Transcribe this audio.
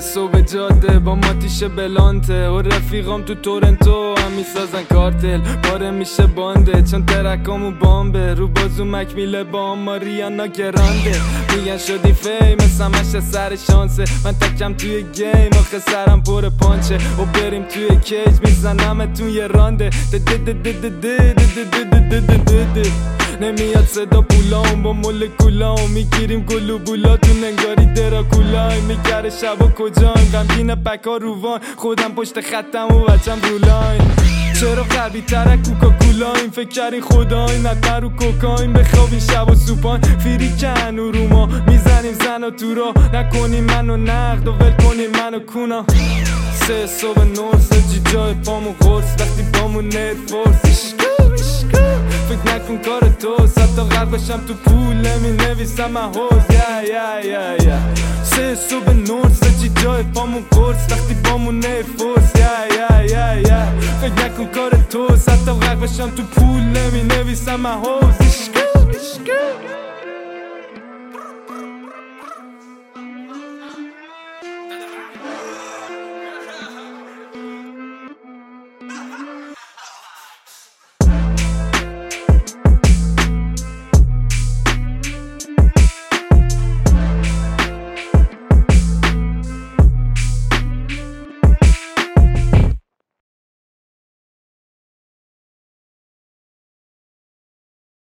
صبح جاده با ماتیش بلانته و رفیقام تو تورنتو هم میسازن کارتل. پاره میشه بانده چون ترکامو بامبه، رو بازو مکمیله با ما ریانا گرانده. میگن شدی فیمس همش سر شانسه، من تکم توی گیم آخه سرم پر پانچه و بریم توی کیج میزنم توی یه رانده. نمیاد صدا پولام با مولکولام، میگیریم گلوبولاتون انگاری دراکولای. میگره شبا کجایم غمگین پکا روان، خودم پشت خطم و بچم رولاین. چرا قلبی ترک کوکاکولایم، فکر کردین خدایم نتر رو کوکاین. بخوابین شب و سوپان فیری کن و رو ما میزنیم زن و تو را، نکنیم منو نقد و ول کنیم منو کونا. 3 صبح 9 سجی جای پامو قرص، وقتی پامو نرفورس فکر نکن کار توست، حتی غرق بشم تو پول نمی نویسم من حوز. 3 صبح 9 سجی جای پامو قرص، وقتی پامو نرفورس فکر نکن کار توست، حتی غرق بشم تو پول نمی نویسم من حوز.